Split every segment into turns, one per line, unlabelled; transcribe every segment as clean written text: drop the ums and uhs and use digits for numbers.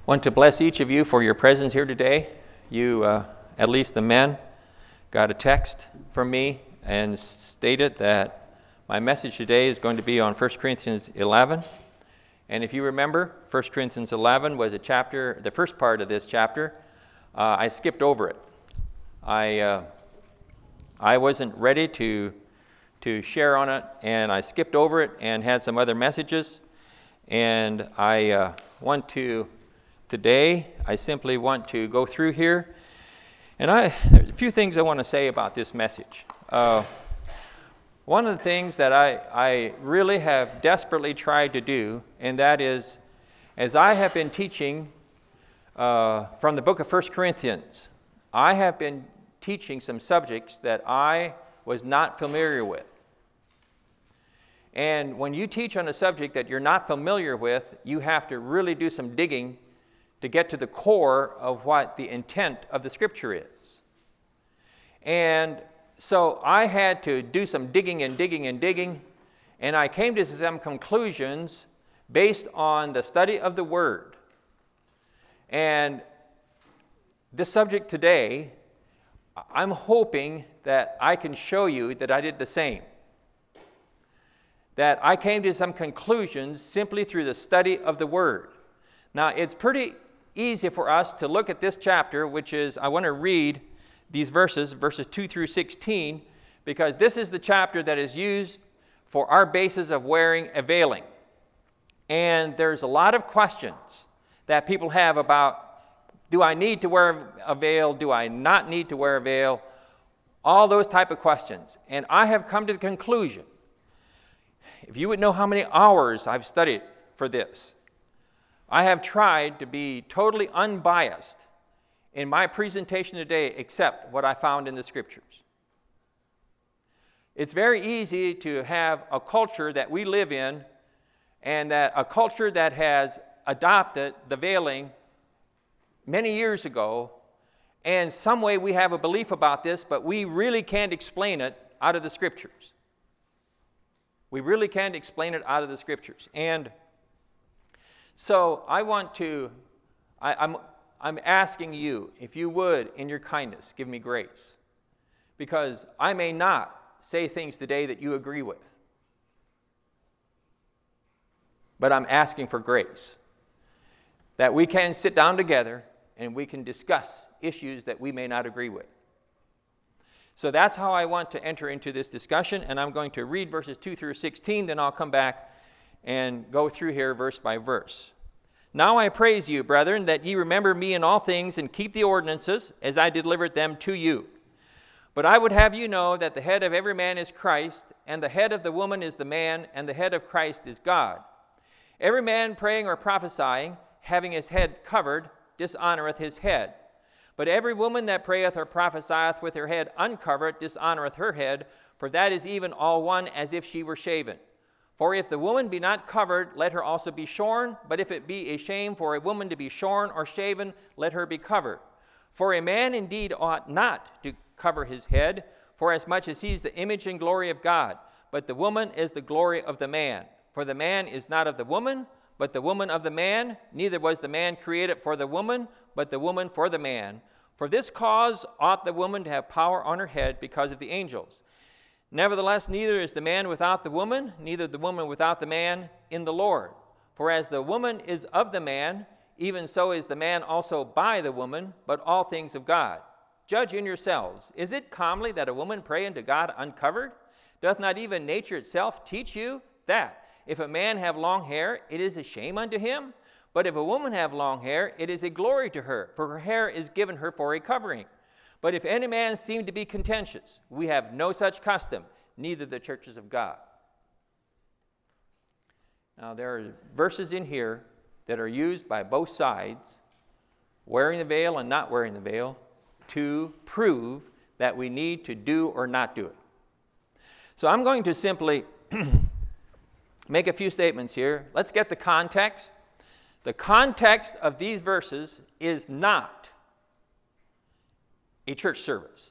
Want to bless each of you for your presence here today. You, at least the men, got a text from me and stated that my message today is going to be on 1 Corinthians 11. And if you remember, 1 Corinthians 11 was a chapter, the first part of this chapter. I skipped over it. I wasn't ready to share on it, and I skipped over it and had some other messages. And I want to, today, I simply want to go through here. And there's a few things I want to say about this message. One of the things that I really have desperately tried to do, and that is, as I have been teaching from the book of 1 Corinthians, I have been teaching some subjects that I was not familiar with. And when you teach on a subject that you're not familiar with, you have to really do some digging to get to the core of what the intent of the Scripture is. And so I had to do some digging, and I came to some conclusions based on the study of the Word. And this subject today, I'm hoping that I can show you that I did the same. That I came to some conclusions simply through the study of the Word. Now, it's pretty easy for us to look at this chapter, which is, I want to read these verses 2 through 16, because this is the chapter that is used for our basis of wearing a veiling. And there's a lot of questions that people have about, do I need to wear a veil? Do I not need to wear a veil? All those type of questions. And I have come to the conclusion, if you would know how many hours I've studied for this, I have tried to be totally unbiased in my presentation today, except what I found in the Scriptures. It's very easy to have a culture that we live in, and that a culture that has adopted the veiling many years ago, and some way we have a belief about this, but we really can't explain it out of the Scriptures. We really can't explain it out of the Scriptures. And so I want to, I'm asking you, if you would, in your kindness, give me grace. Because I may not say things today that you agree with. But I'm asking for grace. That we can sit down together and we can discuss issues that we may not agree with. So that's how I want to enter into this discussion, and I'm going to read verses 2 through 16, then I'll come back and go through here verse by verse. Now I praise you, brethren, that ye remember me in all things, and keep the ordinances, as I delivered them to you. But I would have you know that the head of every man is Christ, and the head of the woman is the man, and the head of Christ is God. Every man praying or prophesying, having his head covered, dishonoreth his head. But every woman that prayeth or prophesieth with her head uncovered dishonoreth her head, for that is even all one as if she were shaven. For if the woman be not covered, let her also be shorn. But if it be a shame for a woman to be shorn or shaven, let her be covered. For a man indeed ought not to cover his head, forasmuch as he is the image and glory of God. But the woman is the glory of the man. For the man is not of the woman, but the woman of the man. Neither was the man created for the woman, but the woman for the man. For this cause ought the woman to have power on her head because of the angels. Nevertheless, neither is the man without the woman, neither the woman without the man in the Lord. For as the woman is of the man, even so is the man also by the woman, but all things of God. Judge in yourselves. Is it comely that a woman pray unto God uncovered? Doth not even nature itself teach you that if a man have long hair, it is a shame unto him? But if a woman have long hair, it is a glory to her, for her hair is given her for a covering. But if any man seem to be contentious, we have no such custom, neither the churches of God. Now there are verses in here that are used by both sides, wearing the veil and not wearing the veil, to prove that we need to do or not do it. So I'm going to simply make a few statements here. Let's get the context. The context of these verses is not a church service.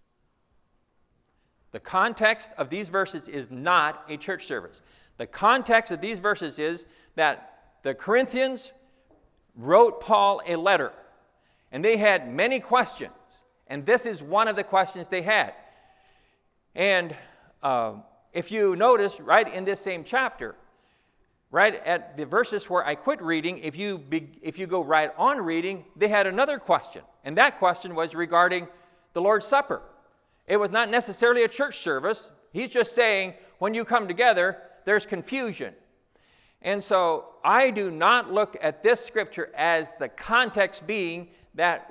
The context of these verses is not a church service. The context of these verses is that the Corinthians wrote Paul a letter, and they had many questions, and this is one of the questions they had. And if you notice, right in this same chapter, right at the verses where I quit reading, if you go right on reading, they had another question, and that question was regarding the Lord's Supper. It was not necessarily a church service. He's just saying, when you come together, there's confusion. And so I do not look at this scripture as the context being that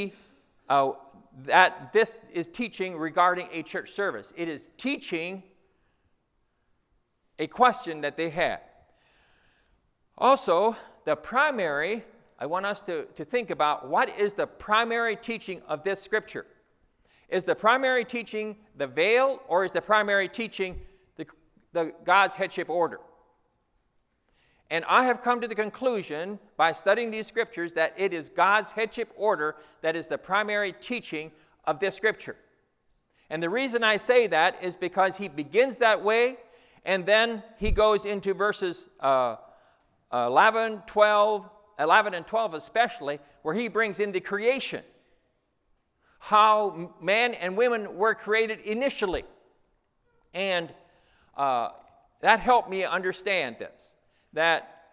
that this is teaching regarding a church service. It is teaching a question that they had. Also, I want us to think about what is the primary teaching of this scripture. Is the primary teaching the veil, or is the primary teaching the God's headship order? And I have come to the conclusion by studying these scriptures that it is God's headship order that is the primary teaching of this scripture. And the reason I say that is because he begins that way, and then he goes into verses 11 and 12 especially, where he brings in the creation. How man and women were created initially. And that helped me understand this. That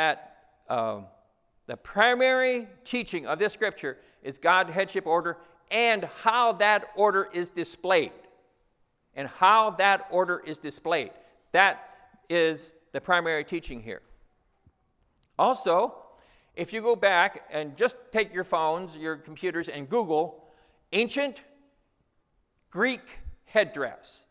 the primary teaching of this scripture is God's headship order and how that order is displayed. And how that order is displayed. That is the primary teaching here. Also, if you go back and just take your phones, your computers, and Google ancient Greek headdress.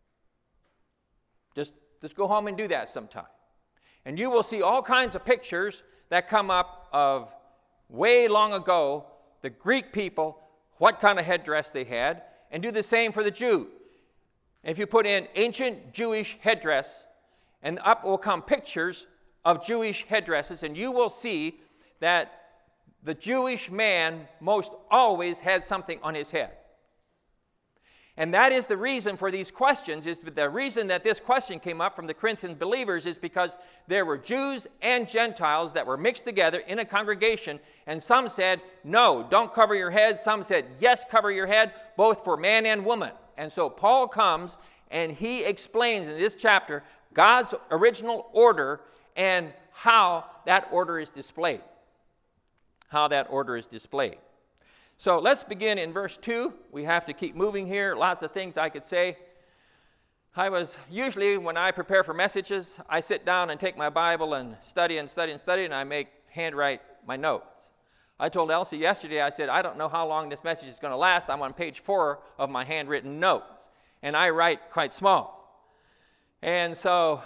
Just go home and do that sometime. And you will see all kinds of pictures that come up of way long ago, the Greek people, what kind of headdress they had, and do the same for the Jew. If you put in ancient Jewish headdress, and up will come pictures of Jewish headdresses, and you will see that the Jewish man most always had something on his head. And that is the reason for these questions. Is the reason that this question came up from the Corinthian believers is because there were Jews and Gentiles that were mixed together in a congregation, and some said, no, don't cover your head. Some said, yes, cover your head, both for man and woman. And so Paul comes and he explains in this chapter God's original order and how that order is displayed. How that order is displayed. So let's begin in verse 2. We have to keep moving here. Lots of things I could say. Usually when I prepare for messages, I sit down and take my Bible and study, and I handwrite my notes. I told Elsie yesterday, I said, I don't know how long this message is going to last. I'm on page 4 of my handwritten notes, and I write quite small. And so,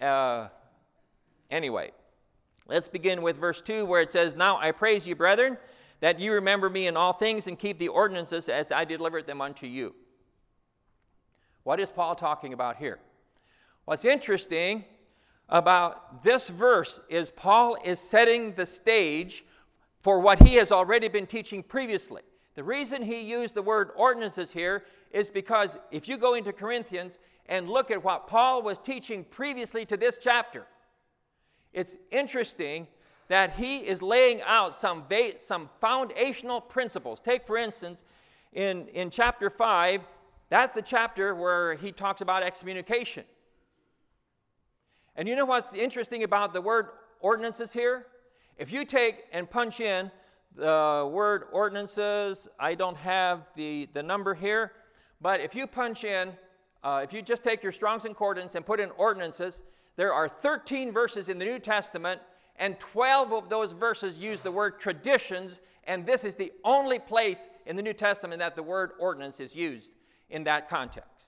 anyway, let's begin with verse 2 where it says, now I praise you, brethren, that you remember me in all things and keep the ordinances as I delivered them unto you. What is Paul talking about here? What's interesting about this verse is Paul is setting the stage for what he has already been teaching previously. The reason he used the word ordinances here is because if you go into Corinthians and look at what Paul was teaching previously to this chapter, it's interesting that he is laying out some foundational principles. Take, for instance, in chapter 5, that's the chapter where he talks about excommunication. And you know what's interesting about the word ordinances here? If you take and punch in the word ordinances, I don't have the number here, but if you punch in, if you just take your Strong's Concordance and put in ordinances, there are 13 verses in the New Testament, and 12 of those verses use the word traditions, and this is the only place in the New Testament that the word ordinance is used in that context.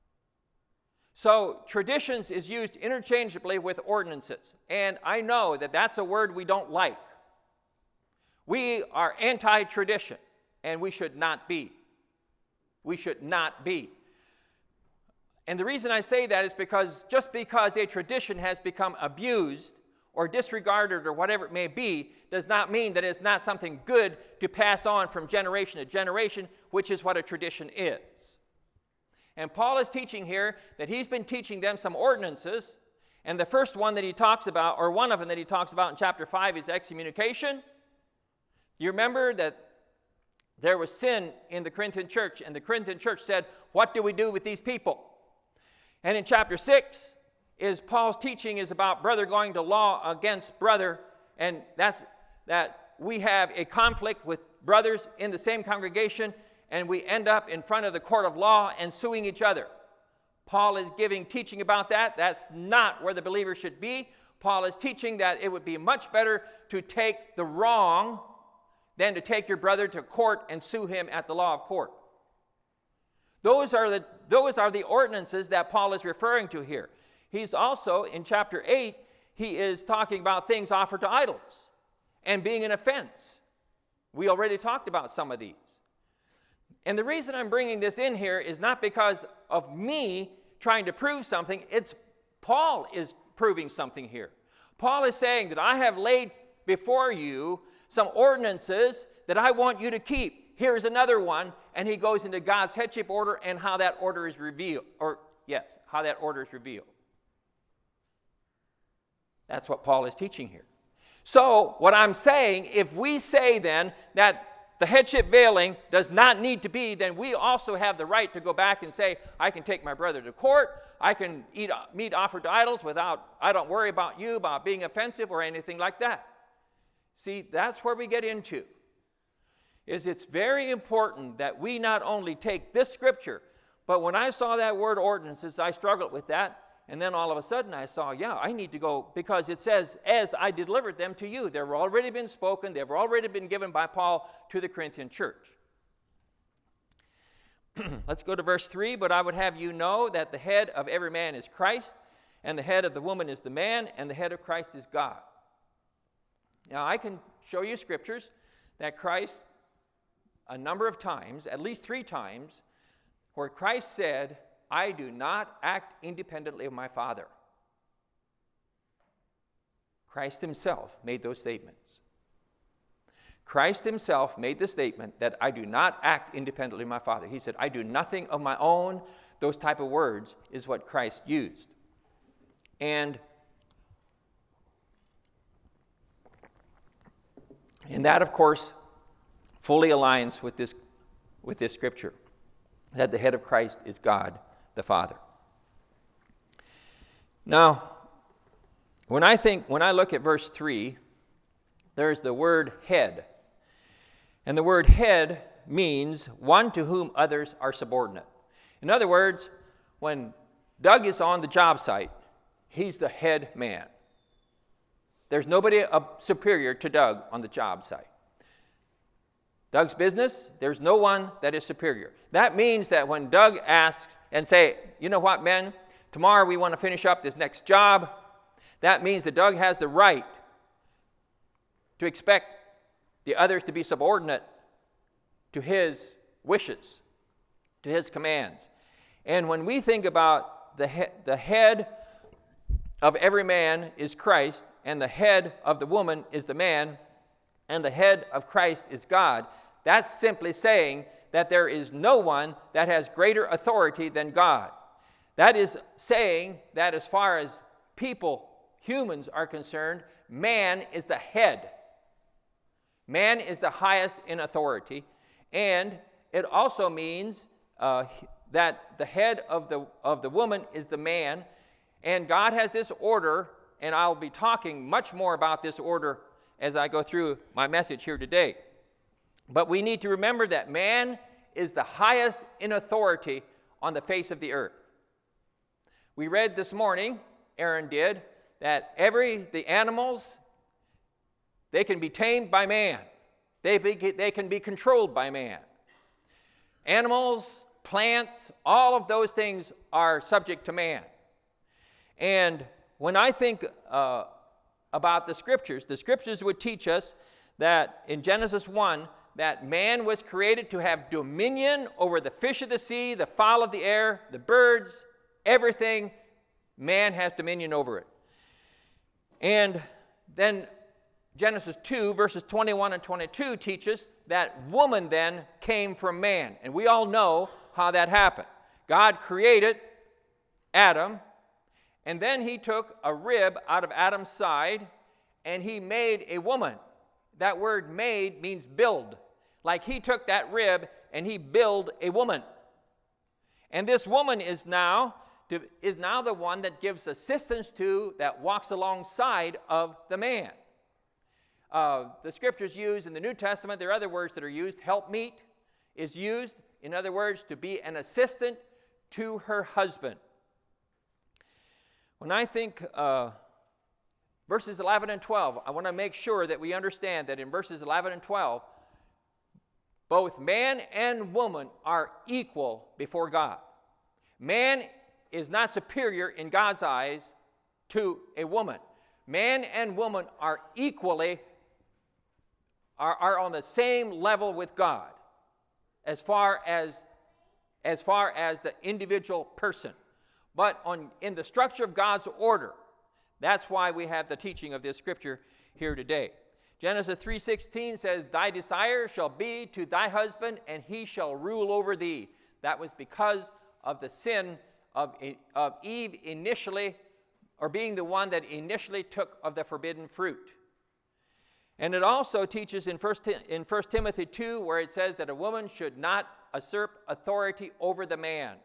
So traditions is used interchangeably with ordinances, and I know that that's a word we don't like. We are anti-tradition, and we should not be. We should not be. And the reason I say that is because just because a tradition has become abused or disregarded or whatever it may be, does not mean that it's not something good to pass on from generation to generation, which is what a tradition is. And Paul is teaching here that he's been teaching them some ordinances, And the first one that he talks about, or one of them that he talks about in chapter 5, is excommunication. You remember that there was sin in the Corinthian church, and the Corinthian church said, what do we do with these people? And in chapter 6, Paul's teaching is about brother going to law against brother, and that's that we have a conflict with brothers in the same congregation, and we end up in front of the court of law and suing each other. Paul is teaching about that. That's not where the believer should be. Paul is teaching that it would be much better to take the wrong than to take your brother to court and sue him at the law of court. Those are the ordinances that Paul is referring to here. He's also, in chapter 8, he is talking about things offered to idols and being an offense. We already talked about some of these. And the reason I'm bringing this in here is not because of me trying to prove something. It's Paul is proving something here. Paul is saying that I have laid before you some ordinances that I want you to keep. Here's another one, and he goes into God's headship order and how that order is revealed. How that order is revealed. That's what Paul is teaching here. So, what I'm saying, if we say then that the headship veiling does not need to be, then we also have the right to go back and say, I can take my brother to court, I can eat meat offered to idols I don't worry about you, about being offensive or anything like that. See, that's where we get into. It's very important that we not only take this scripture, but when I saw that word ordinances, I struggled with that. And then all of a sudden I saw, I need to go, because it says, as I delivered them to you. They've already been spoken. They've already been given by Paul to the Corinthian church. Let's go to verse 3. But I would have you know that the head of every man is Christ, and the head of the woman is the man, and the head of Christ is God. Now I can show you scriptures that Christ, a number of times, at least 3 times, where Christ said, I do not act independently of my Father. Christ himself made those statements. Christ himself made the statement that I do not act independently of my Father. He said, I do nothing of my own. Those type of words is what Christ used. And that, of course, fully aligns with this scripture, that the head of Christ is God the Father. Now, when I look at verse 3, there's the word head. And the word head means one to whom others are subordinate. In other words, when Doug is on the job site, he's the head man. There's nobody superior to Doug on the job site. Doug's business, there's no one that is superior. That means that when Doug asks and say, you know what, men, tomorrow we want to finish up this next job, that means that Doug has the right to expect the others to be subordinate to his wishes, to his commands. And when we think about the head of every man is Christ, and the head of the woman is the man, and the head of Christ is God, that's simply saying that there is no one that has greater authority than God. That is saying that as far as people, humans are concerned, man is the head. Man is the highest in authority. And it also means that the head of the woman is the man. And God has this order, and I'll be talking much more about this order as I go through my message here today. But we need to remember that man is the highest in authority on the face of the earth. We read this morning, Aaron did, that the animals, they can be tamed by man. They can be controlled by man. Animals, plants, all of those things are subject to man. And when I think about the scriptures would teach us that in Genesis 1, that man was created to have dominion over the fish of the sea, the fowl of the air, the birds, everything. Man has dominion over it. And then Genesis 2, verses 21 and 22 teaches that woman then came from man. And we all know how that happened. God created Adam, And then he took a rib out of Adam's side, and he made a woman. That word made means build. Like he took that rib and he built a woman. And this woman is now the one that gives assistance to, that walks alongside of the man. The scriptures use in the New Testament, there are other words that are used. Helpmeet is used, in other words, to be an assistant to her husband. When I think verses 11 and 12, I want to make sure that we understand that in verses 11 and 12, both man and woman are equal before God. Man is not superior in God's eyes to a woman. Man and woman are equally, are on the same level with God as far as the individual person. But in the structure of God's order, that's why we have the teaching of this scripture here today. Genesis 3:16 says, "Thy desire shall be to thy husband, and he shall rule over thee." That was because of the sin of Eve initially, or being the one that initially took of the forbidden fruit. And it also teaches in 1 Timothy 2, where it says that a woman should not usurp authority over the man.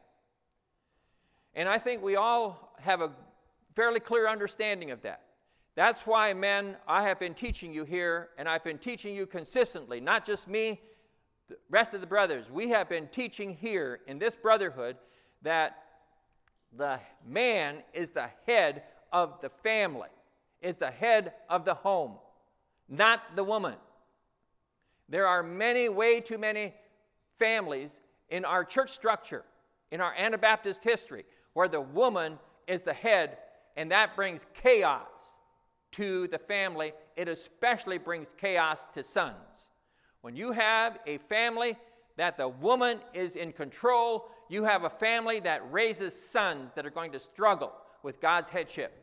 And I think we all have a fairly clear understanding of that. That's why, men, I have been teaching you here, and I've been teaching you consistently, not just me, the rest of the brothers. We have been teaching here in this brotherhood that the man is the head of the family, is the head of the home, not the woman. There are way too many families in our church structure, in our Anabaptist history, where the woman is the head, and that brings chaos to the family. It especially brings chaos to sons. When you have a family that the woman is in control, you have a family that raises sons that are going to struggle with God's headship.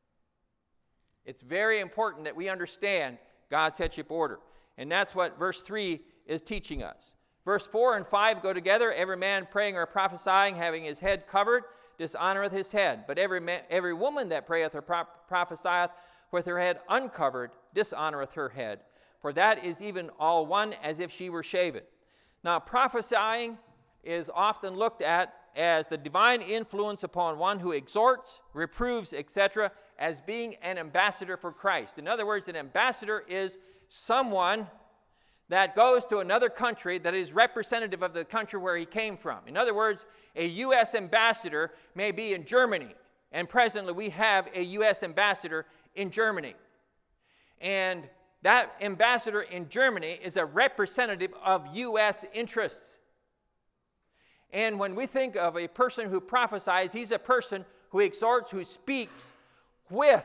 It's very important that we understand God's headship order. And that's what verse 3 is teaching us. Verse 4 and 5 go together. Every man praying or prophesying, having his head covered, dishonoreth his head. But every woman that prayeth or prophesieth with her head uncovered, dishonoreth her head. For that is even all one, as if she were shaven. Now, prophesying is often looked at as the divine influence upon one who exhorts, reproves, etc., as being an ambassador for Christ. In other words, an ambassador is someone that goes to another country that is representative of the country where he came from. In other words, a U.S. ambassador may be in Germany, and presently we have a U.S. ambassador in Germany. And that ambassador in Germany is a representative of U.S. interests. And when we think of a person who prophesies, he's a person who exhorts, who speaks with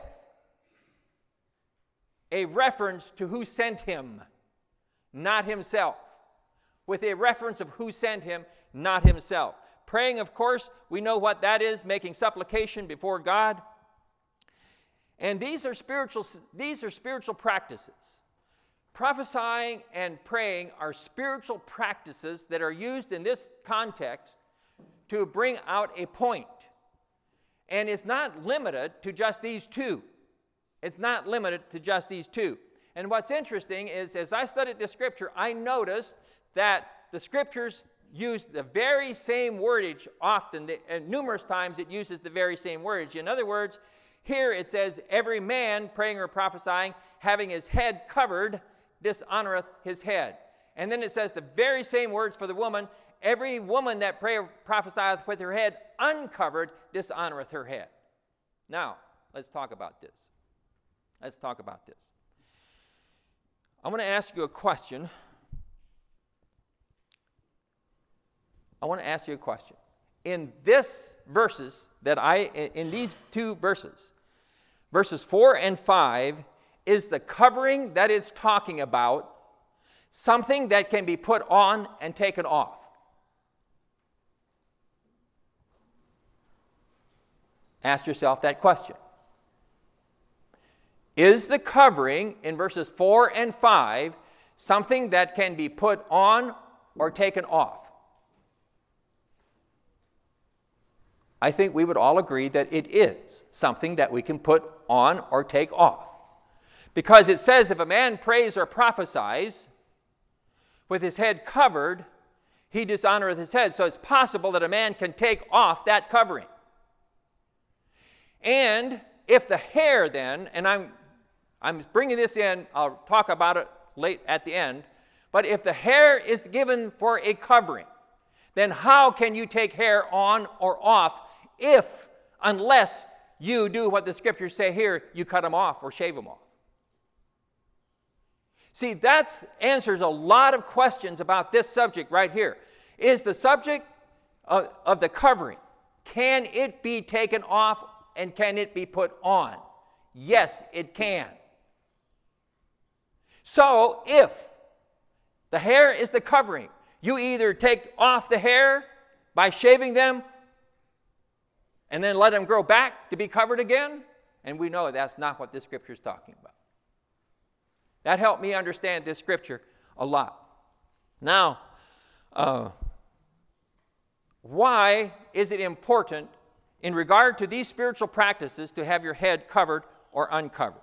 a reference to who sent him, not himself. With a reference of who sent him, not himself. Praying, of course, we know what that is, making supplication before God. And these are spiritual practices. Prophesying and praying are spiritual practices that are used in this context to bring out a point. And it's not limited to just these two. It's not limited to just these two. And what's interesting is, as I studied the scripture, I noticed that the scriptures use the very same wordage often, and numerous times it uses the very same wordage. In other words, here it says, every man praying or prophesying, having his head covered, dishonoreth his head. And then it says the very same words for the woman, every woman that prayeth or prophesieth with her head uncovered, dishonoreth her head. Now, let's talk about this. Let's talk about this. I want to ask you a question. In these two verses, verses 4 and 5, is the covering that it's talking about something that can be put on and taken off? Ask yourself that question. Is the covering in verses 4 and 5 something that can be put on or taken off? I think we would all agree that it is something that we can put on or take off. Because it says if a man prays or prophesies with his head covered, he dishonoreth his head. So it's possible that a man can take off that covering. And if the hair then, and I'm bringing this in, I'll talk about it late at the end, but if the hair is given for a covering, then how can you take hair on or off unless you do what the scriptures say here, you cut them off or shave them off? See, that answers a lot of questions about this subject right here. Is the subject of the covering, can it be taken off and can it be put on? Yes, it can. So if the hair is the covering, you either take off the hair by shaving them and then let them grow back to be covered again, and we know that's not what this scripture is talking about. That helped me understand this scripture a lot. Now, why is it important in regard to these spiritual practices to have your head covered or uncovered?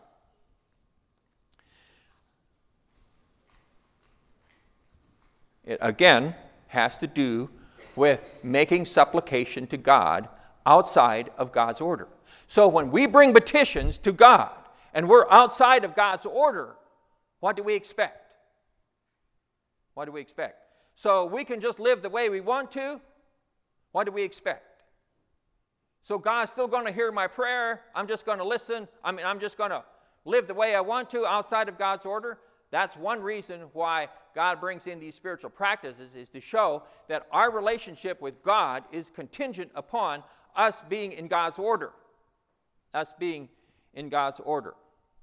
It again has to do with making supplication to God outside of God's order. So when we bring petitions to God and we're outside of God's order, what do we expect? What do we expect? So we can just live the way we want to. What do we expect? So God's still going to hear my prayer. I'm just going to listen. I'm just going to live the way I want to outside of God's order. That's one reason why God brings in these spiritual practices, is to show that our relationship with God is contingent upon us being in God's order. Us being in God's order.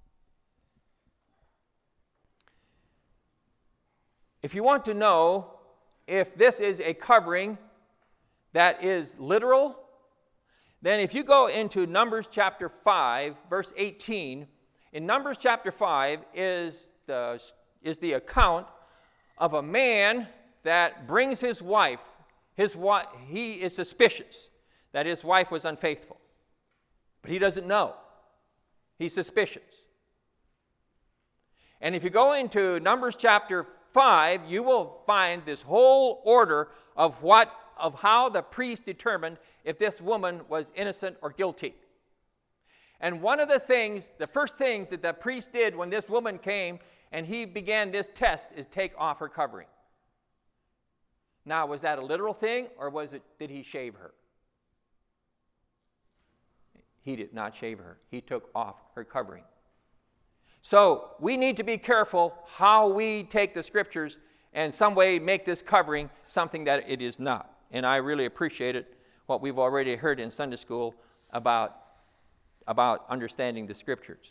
If you want to know if this is a covering that is literal, then if you go into Numbers chapter 5, verse 18, in Numbers chapter 5 is the account of a man that brings his wife. He is suspicious that his wife was unfaithful, but he doesn't know. He's suspicious. And if you go into Numbers chapter 5, you will find this whole order of how the priest determined if this woman was innocent or guilty. And one of the first things that the priest did when this woman came and he began this test is take off her covering. Now, was that a literal thing, or did he shave her? He did not shave her. He took off her covering. So we need to be careful how we take the scriptures and some way make this covering something that it is not. And I really appreciate it, what we've already heard in Sunday school about understanding the scriptures.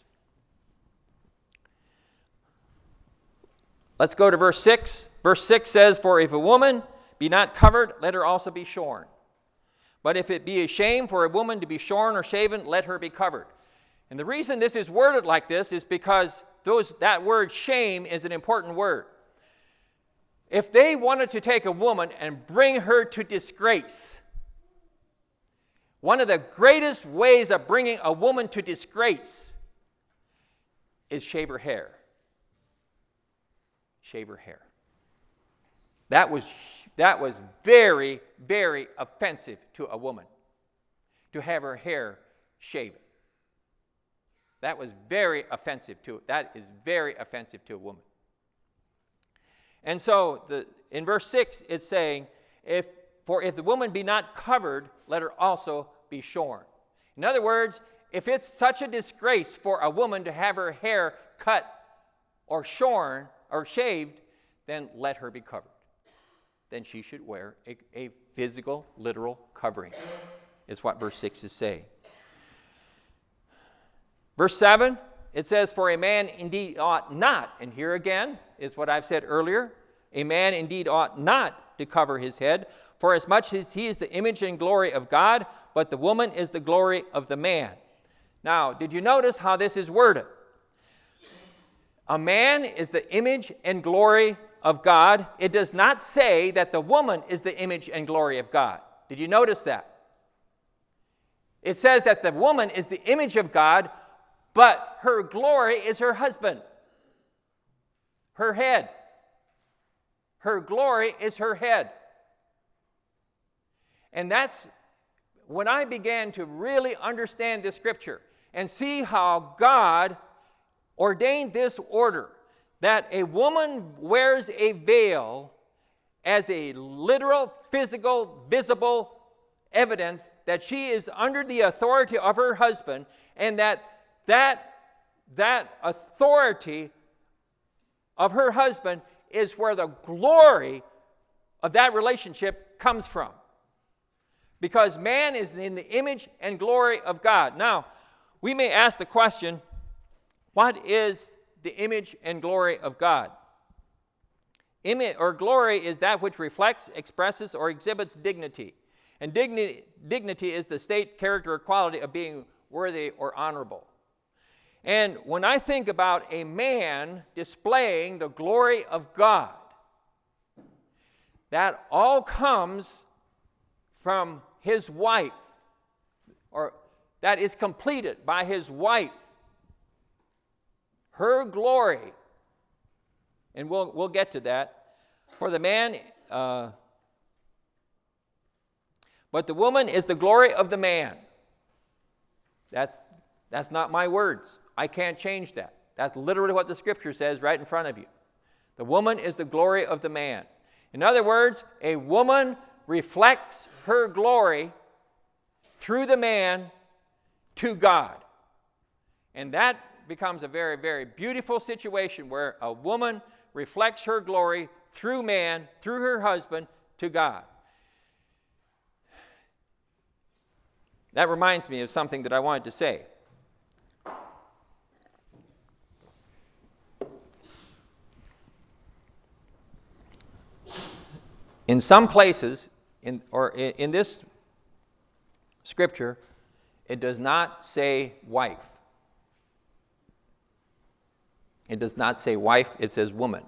Let's go to verse 6. Verse 6 says, "For if a woman be not covered, let her also be shorn. But if it be a shame for a woman to be shorn or shaven, let her be covered." And the reason this is worded like this is because that word shame is an important word. If they wanted to take a woman and bring her to disgrace, one of the greatest ways of bringing a woman to disgrace is shave her hair. Shave her hair. That was very, very offensive to a woman, to have her hair shaven. That is very offensive to a woman. And so in verse 6 it's saying, if the woman be not covered, let her also be shorn. In other words, if it's such a disgrace for a woman to have her hair cut or shorn or shaved, then let her be covered. Then she should wear a physical, literal covering, is what verse 6 is saying. Verse 7, it says, "For a man indeed ought not," and here again is what I've said earlier, "a man indeed ought not to cover his head, for as much as he is the image and glory of God, but the woman is the glory of the man." Now, did you notice how this is worded? A man is the image and glory of God. It does not say that the woman is the image and glory of God. Did you notice that? It says that the woman is the image of God, but her glory is her husband, her head. Her glory is her head. And that's when I began to really understand this scripture and see how God ordained this order, that a woman wears a veil as a literal, physical, visible evidence that she is under the authority of her husband, and that authority of her husband is where the glory of that relationship comes from. Because man is in the image and glory of God. Now, we may ask the question, what is the image and glory of God? Image or glory is that which reflects, expresses, or exhibits dignity. And dignity is the state, character, or quality of being worthy or honorable. And when I think about a man displaying the glory of God, that all comes from his wife, or that is completed by his wife. Her glory, and we'll get to that. For the man, but the woman is the glory of the man. That's not my words. I can't change that. That's literally what the scripture says right in front of you. The woman is the glory of the man. In other words, a woman reflects her glory through the man to God. And that becomes a very, very beautiful situation where a woman reflects her glory through man, through her husband, to God. That reminds me of something that I wanted to say. In some places, in this scripture, it does not say wife. It does not say wife, it says woman.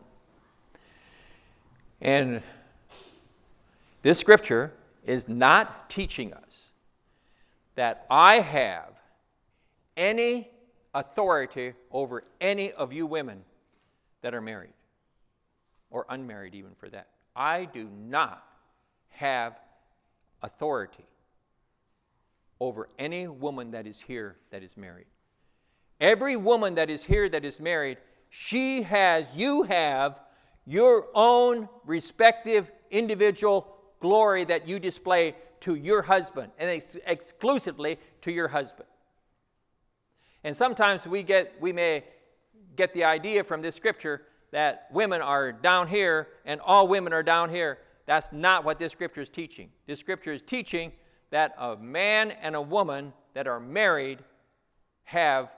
And this scripture is not teaching us that I have any authority over any of you women that are married, or unmarried even for that. I do not have authority over any woman that is here that is married. Every woman that is here that is married, you have your own respective individual glory that you display to your husband, and exclusively to your husband. And sometimes we may get the idea from this scripture that women are down here and all women are down here. That's not what this scripture is teaching. This scripture is teaching that a man and a woman that are married have,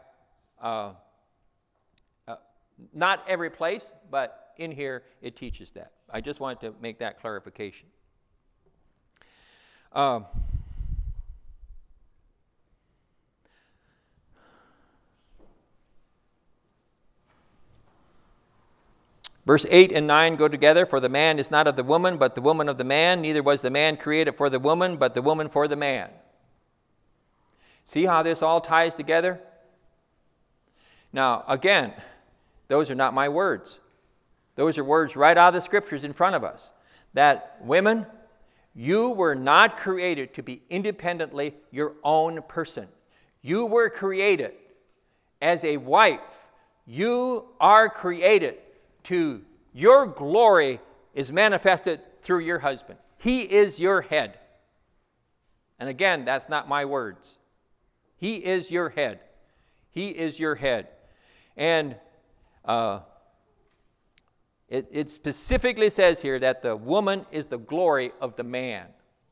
not every place, but in here it teaches that. I just wanted to make that clarification. Verse 8 and 9 go together. For the man is not of the woman, but the woman of the man. Neither was the man created for the woman, but the woman for the man. See how this all ties together? Now, again, those are not my words. Those are words right out of the scriptures in front of us. That women, you were not created to be independently your own person. You were created as a wife. You are created to your glory is manifested through your husband. He is your head. And again, that's not my words. He is your head. He is your head. And it specifically says here that the woman is the glory of the man.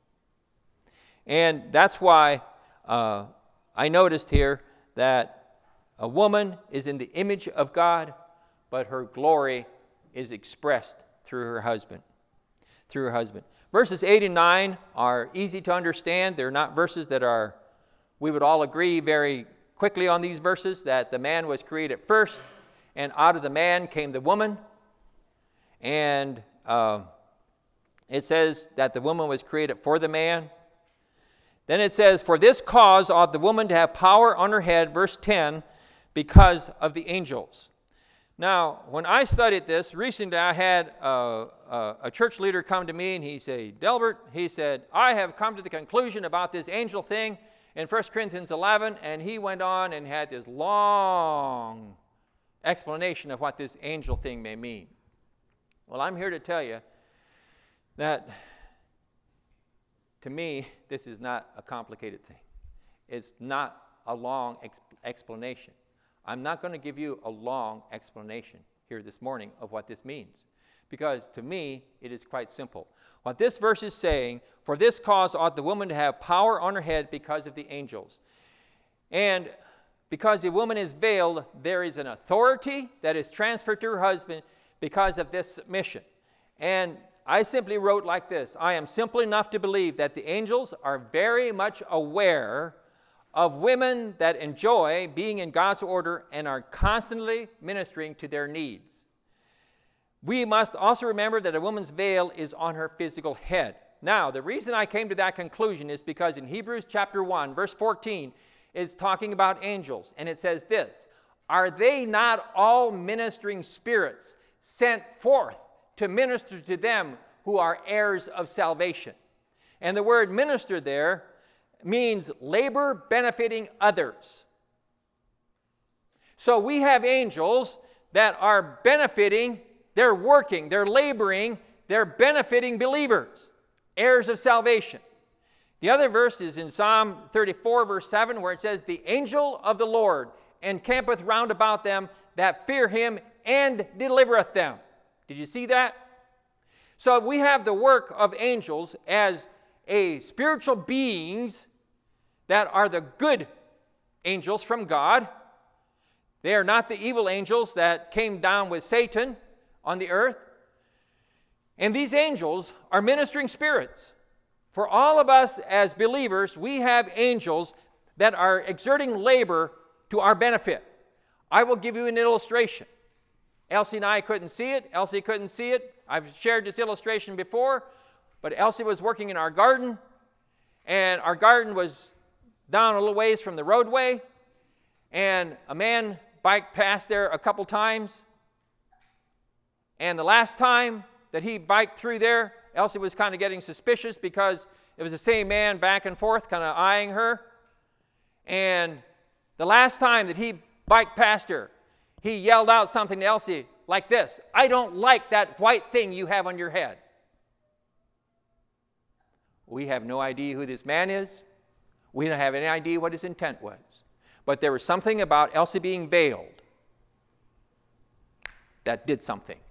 And that's why I noticed here that a woman is in the image of God, but her glory is expressed through her husband. Through her husband. Verses 8 and 9 are easy to understand. They're not verses that we would all agree very quickly on these verses, that the man was created first, and out of the man came the woman. And it says that the woman was created for the man. Then it says, for this cause ought the woman to have power on her head, verse 10, because of the angels. Now, when I studied this, recently I had a church leader come to me and he said, Delbert, he said, I have come to the conclusion about this angel thing in 1 Corinthians 11, and he went on and had this long explanation of what this angel thing may mean. Well, I'm here to tell you that, to me, this is not a complicated thing. It's not a long explanation. I'm not going to give you a long explanation here this morning of what this means, because to me, it is quite simple. What this verse is saying, for this cause ought the woman to have power on her head because of the angels. And because the woman is veiled, there is an authority that is transferred to her husband because of this submission. And I simply wrote like this: I am simple enough to believe that the angels are very much aware of women that enjoy being in God's order and are constantly ministering to their needs. We must also remember that a woman's veil is on her physical head. Now, the reason I came to that conclusion is because in Hebrews chapter 1, verse 14, it's talking about angels, and it says this: are they not all ministering spirits sent forth to minister to them who are heirs of salvation? And the word minister there means labor benefiting others. So we have angels that are benefiting, they're working, they're laboring, they're benefiting believers, heirs of salvation. The other verse is in Psalm 34, verse 7, where it says, the angel of the Lord encampeth round about them that fear him and delivereth them. Did you see that? So we have the work of angels as a spiritual beings that are the good angels from God. They are not the evil angels that came down with Satan on the earth. And these angels are ministering spirits. For all of us as believers, we have angels that are exerting labor to our benefit. I will give you an illustration. Elsie and I couldn't see it. Elsie couldn't see it. I've shared this illustration before, but Elsie was working in our garden, and our garden was down a little ways from the roadway, and a man biked past there a couple times. And the last time that he biked through there, Elsie was kind of getting suspicious because it was the same man back and forth, kind of eyeing her. And the last time that he biked past her, he yelled out something to Elsie like this: I don't like that white thing you have on your head. We have no idea who this man is. We don't have any idea what his intent was. But there was something about Elsie being veiled that did something.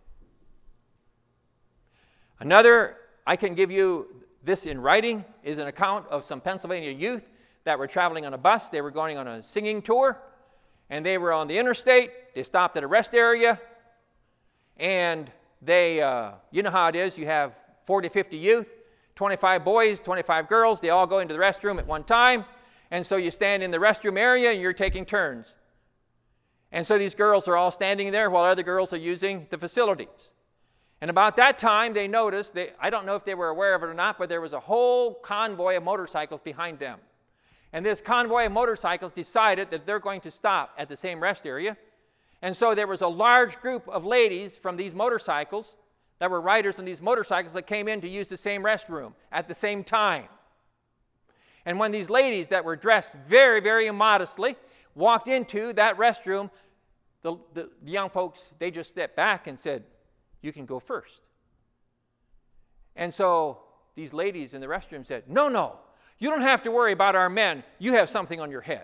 Another, I can give you this in writing, is an account of some Pennsylvania youth that were traveling on a bus. They were going on a singing tour, and they were on the interstate. They stopped at a rest area, and they, you know how it is, you have 40, 50 youth, 25 boys, 25 girls, they all go into the restroom at one time, and so you stand in the restroom area and you're taking turns. And so these girls are all standing there while other girls are using the facilities. And about that time, they noticed, I don't know if they were aware of it or not, but there was a whole convoy of motorcycles behind them. And this convoy of motorcycles decided that they're going to stop at the same rest area. And so there was a large group of ladies from these motorcycles that were riders on these motorcycles that came in to use the same restroom at the same time. And when these ladies that were dressed very, very immodestly walked into that restroom, the young folks, they just stepped back and said, you can go first. And so these ladies in the restroom said, no, you don't have to worry about our men. You have something on your head.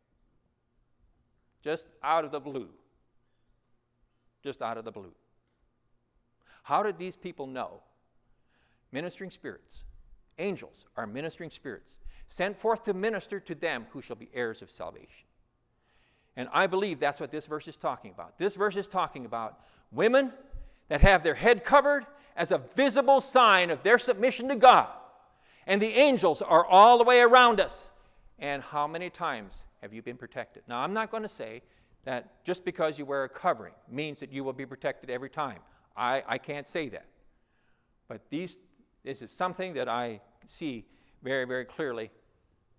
Just out of the blue. Just out of the blue. How did these people know? Ministering spirits. Angels are ministering spirits, sent forth to minister to them who shall be heirs of salvation. And I believe that's what this verse is talking about. This verse is talking about women that have their head covered as a visible sign of their submission to God. And the angels are all the way around us. And how many times have you been protected? Now, I'm not going to say that just because you wear a covering means that you will be protected every time. I can't say that. But this is something that I see very, very clearly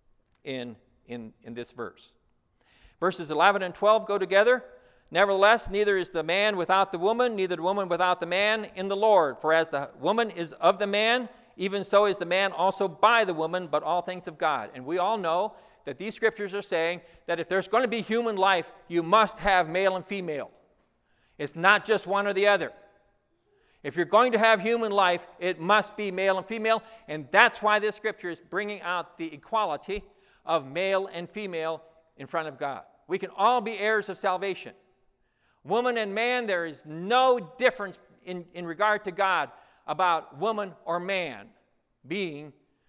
in this verse. Verses 11 and 12 go together. Nevertheless, neither is the man without the woman, neither the woman without the man in the Lord. For as the woman is of the man, even so is the man also by the woman, but all things of God. And we all know that these scriptures are saying that if there's going to be human life, you must have male and female. It's not just one or the other. If you're going to have human life, it must be male and female, and that's why this scripture is bringing out the equality of male and female in front of God. We can all be heirs of salvation. Woman and man, there is no difference in regard to God about woman or man being,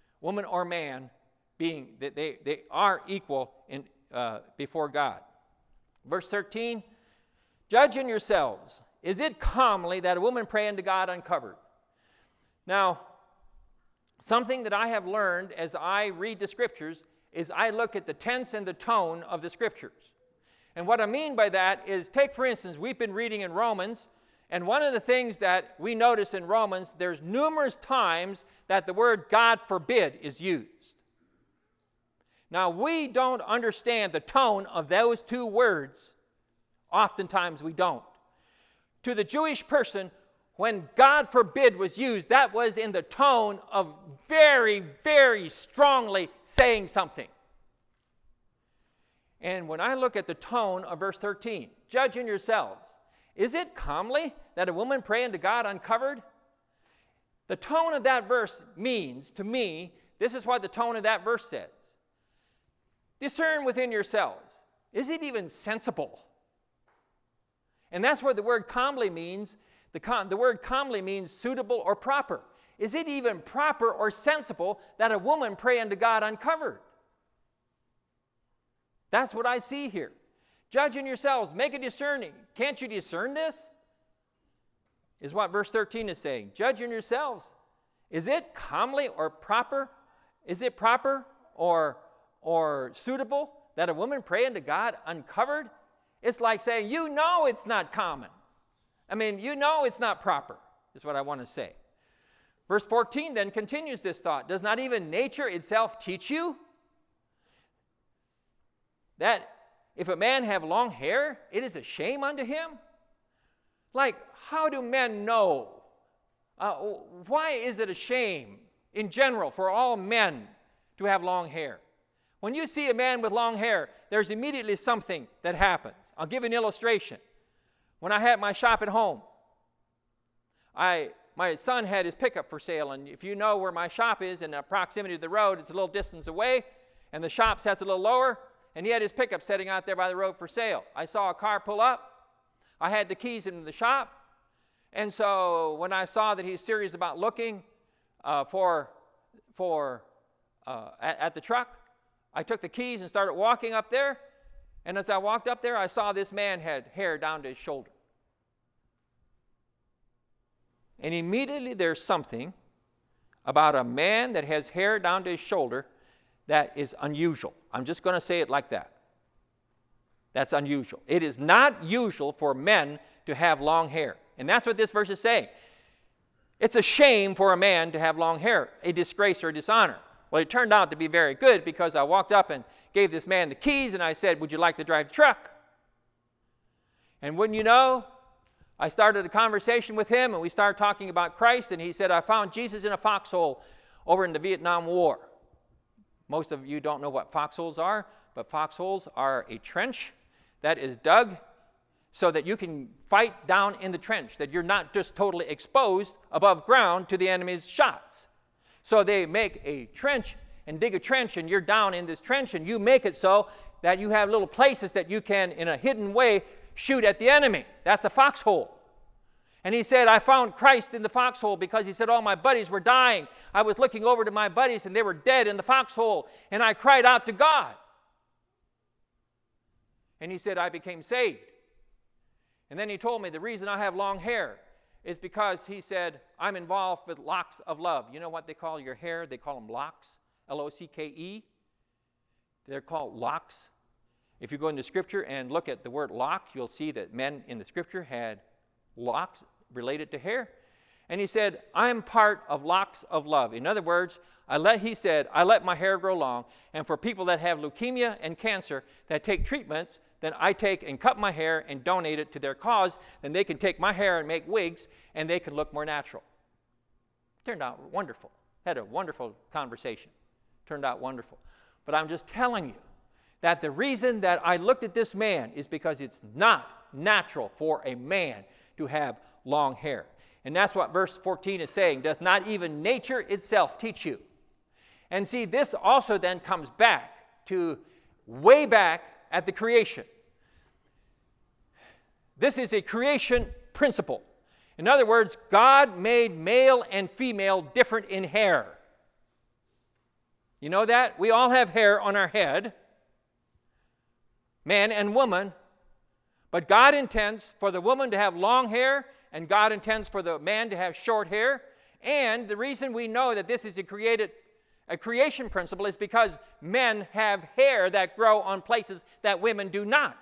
that they are equal before God. Verse 13, judge in yourselves. Is it comely that a woman pray unto God uncovered? Now, something that I have learned as I read the scriptures is I look at the tense and the tone of the scriptures. And what I mean by that is, take for instance, we've been reading in Romans, and one of the things that we notice in Romans, there's numerous times that the word God forbid is used. Now, we don't understand the tone of those two words. Oftentimes we don't. To the Jewish person, when God forbid was used, that was in the tone of very, very strongly saying something. And when I look at the tone of verse 13, judge in yourselves. Is it comely that a woman pray unto God uncovered? The tone of that verse means, to me, this is what the tone of that verse says. Discern within yourselves. Is it even sensible? And that's what the word comely means. The word comely means suitable or proper. Is it even proper or sensible that a woman pray unto God uncovered? That's what I see here. Judge in yourselves, make a discerning. Can't you discern this? Is what verse 13 is saying. Judge in yourselves. Is it comely or proper? Is it proper or suitable that a woman pray unto God uncovered? It's like saying, you know it's not common. I mean, you know it's not proper, is what I want to say. Verse 14 then continues this thought. Does not even nature itself teach you that if a man have long hair, it is a shame unto him? Like, how do men know? Why is it a shame in general for all men to have long hair? When you see a man with long hair, there's immediately something that happens. I'll give you an illustration. When I had my shop at home, my son had his pickup for sale, and if you know where my shop is in the proximity to the road, it's a little distance away, and the shop sets a little lower, and he had his pickup sitting out there by the road for sale. I saw a car pull up. I had the keys in the shop, and so when I saw that he's serious about looking at the truck, I took the keys and started walking up there, and as I walked up there, I saw this man had hair down to his shoulder. And immediately there's something about a man that has hair down to his shoulder that is unusual. I'm just going to say it like that. That's unusual. It is not usual for men to have long hair. And that's what this verse is saying. It's a shame for a man to have long hair, a disgrace or a dishonor. Well, it turned out to be very good because I walked up and gave this man the keys and I said, would you like to drive the truck? And wouldn't you know, I started a conversation with him and we started talking about Christ, and he said, I found Jesus in a foxhole over in the Vietnam War. Most of you don't know what foxholes are, but foxholes are a trench that is dug so that you can fight down in the trench, that you're not just totally exposed above ground to the enemy's shots. So they make a trench and dig a trench, and you're down in this trench, and you make it so that you have little places that you can, in a hidden way, shoot at the enemy. That's a foxhole. And he said, I found Christ in the foxhole because he said all my buddies were dying. I was looking over to my buddies, and they were dead in the foxhole, and I cried out to God. And he said, I became saved. And then he told me the reason I have long hair is because he said, I'm involved with locks of love. You know what they call your hair? They call them locks, L-O-C-K-E. They're called locks. If you go into Scripture and look at the word lock, you'll see that men in the Scripture had locks related to hair. And he said, I am part of locks of love. In other words, he said, I let my hair grow long. And for people that have leukemia and cancer that take treatments, then I take and cut my hair and donate it to their cause. Then they can take my hair and make wigs, and they can look more natural. Turned out wonderful. Had a wonderful conversation. Turned out wonderful. But I'm just telling you that the reason that I looked at this man is because it's not natural for a man to have long hair. And that's what verse 14 is saying. Doth not even nature itself teach you? And see, this also then comes back to way back at the creation. This is a creation principle. In other words, God made male and female different in hair. You know that? We all have hair on our head, man and woman, but God intends for the woman to have long hair, and God intends for the man to have short hair. And the reason we know that this is a creation principle is because men have hair that grow on places that women do not.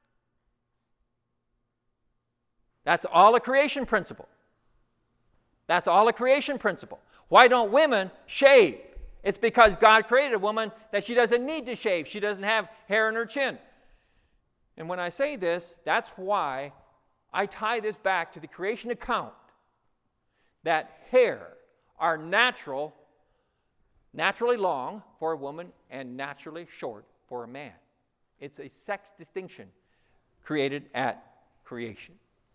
That's all a creation principle. That's all a creation principle. Why don't women shave? It's because God created a woman that she doesn't need to shave. She doesn't have hair on her chin. And when I say this, that's why I tie this back to the creation account, that hair are naturally long for a woman and naturally short for a man. It's a sex distinction created at creation.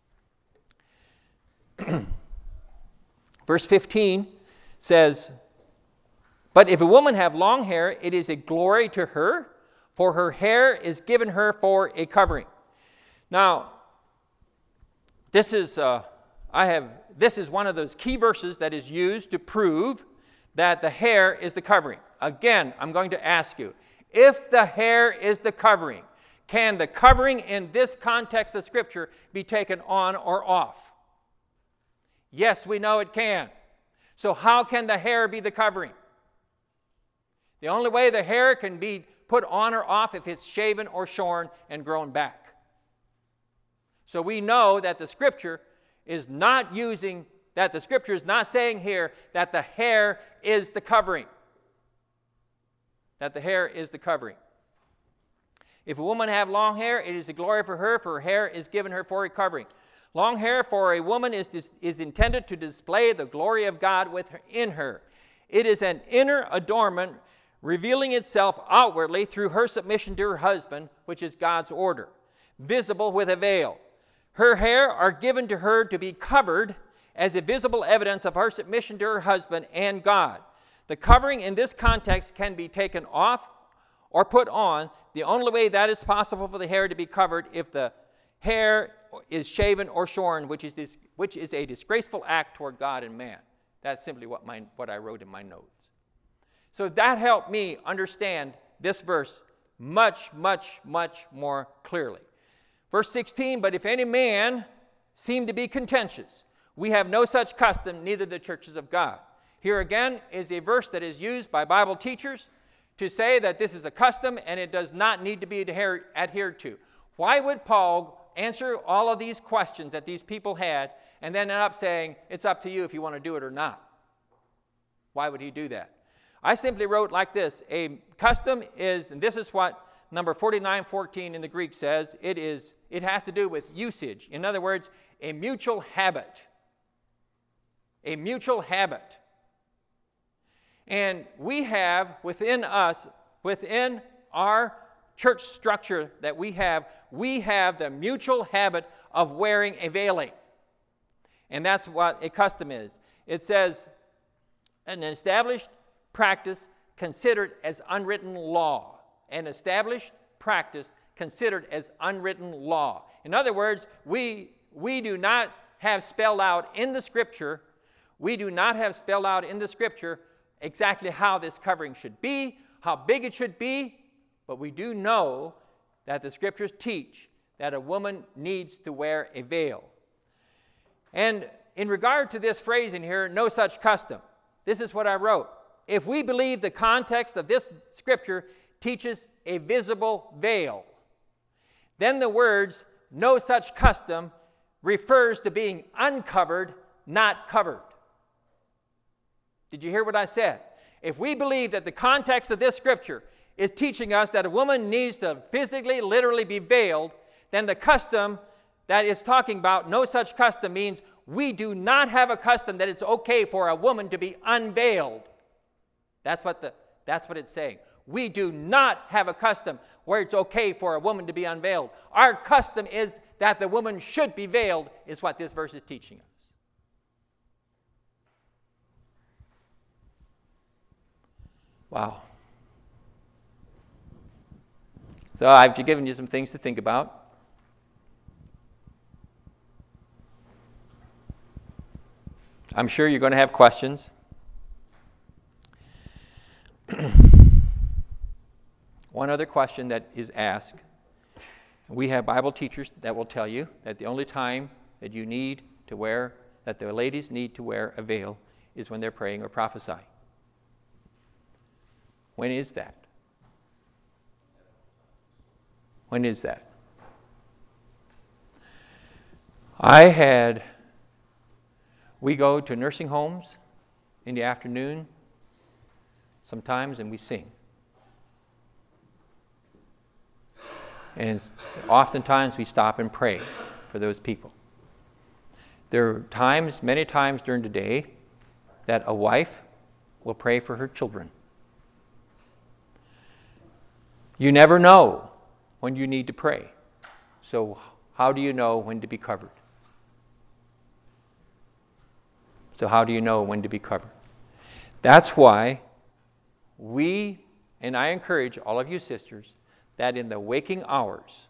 Verse 15 says, but if a woman have long hair, it is a glory to her, for her hair is given her for a covering. Now, this is one of those key verses that is used to prove that the hair is the covering. Again, I'm going to ask you, if the hair is the covering, can the covering in this context of Scripture be taken on or off? Yes, we know it can. So how can the hair be the covering? The only way the hair can be put on or off if it's shaven or shorn and grown back. So we know that the Scripture is not saying here that the hair is the covering. That the hair is the covering. If a woman have long hair, it is a glory for her hair is given her for a covering. Long hair for a woman is intended to display the glory of God in her. It is an inner adornment revealing itself outwardly through her submission to her husband, which is God's order, visible with a veil. Her hair are given to her to be covered as a visible evidence of her submission to her husband and God. The covering in this context can be taken off or put on. The only way that is possible for the hair to be covered if the hair is shaven or shorn, which is a disgraceful act toward God and man. That's simply what I wrote in my notes. So that helped me understand this verse much, much, much more clearly. Verse 16, but if any man seem to be contentious, we have no such custom, neither the churches of God. Here again is a verse that is used by Bible teachers to say that this is a custom and it does not need to be adhered to. Why would Paul answer all of these questions that these people had and then end up saying, it's up to you if you want to do it or not? Why would he do that? I simply wrote like this: a custom is, and this is what number 4914 in the Greek says, it has to do with usage. In other words, a mutual habit. A mutual habit. And we have within us, within our church structure that we have the mutual habit of wearing a veiling. And that's what a custom is. It says, an established practice considered as unwritten law. An established practice considered as unwritten law. In other words, we do not have spelled out in the Scripture, exactly how this covering should be, how big it should be, but we do know that the Scriptures teach that a woman needs to wear a veil. And in regard to this phrase in here, no such custom, this is what I wrote. If we believe the context of this Scripture teaches a visible veil, then the words no such custom refers to being uncovered not covered. Did you hear what I said? If we believe that the context of this scripture is teaching us that a woman needs to physically, literally be veiled, then the custom that is talking about, no such custom, means we do not have a custom that it's okay for a woman to be unveiled. That's what it's saying. We do not have a custom where it's okay for a woman to be unveiled. Our custom is that the woman should be veiled, is what this verse is teaching us. Wow. So I've given you some things to think about. I'm sure you're going to have questions. One other question that is asked. We have Bible teachers that will tell you that the only time that you need to wear, that the ladies need to wear a veil is when they're praying or prophesying. When is that? When is that? We go to nursing homes in the afternoon sometimes and we sing. And oftentimes we stop and pray for those people. There are times, many times during the day, that a wife will pray for her children. You never know when you need to pray. So how do you know when to be covered? So how do you know when to be covered? That's why and I encourage all of you sisters, that in the waking hours,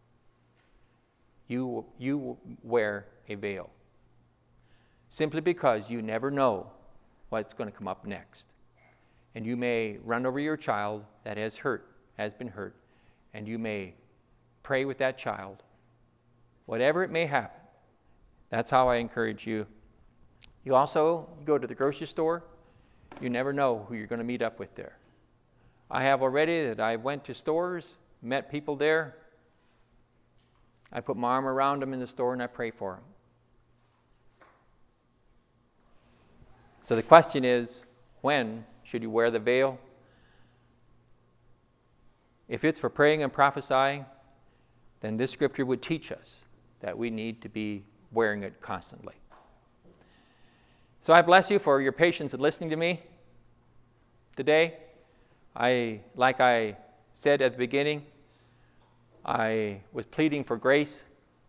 you wear a veil. Simply because you never know what's going to come up next. And you may run over your child that has been hurt, and you may pray with that child. Whatever it may happen, that's how I encourage you. You also go to the grocery store, you never know who you're going to meet up with there. I have already that I went to stores, met people there. I put my arm around them in the store and I pray for them. So the question is, when should you wear the veil? If it's for praying and prophesying, then this scripture would teach us that we need to be wearing it constantly. So I bless you for your patience in listening to me today. Like I said at the beginning, I was pleading for grace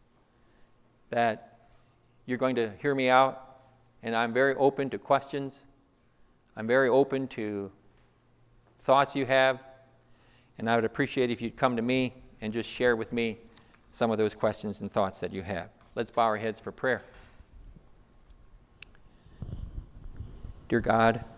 that you're going to hear me out, and I'm very open to questions. I'm very open to thoughts you have, and I would appreciate if you'd come to me and just share with me some of those questions and thoughts that you have. Let's bow our heads for prayer. Dear God,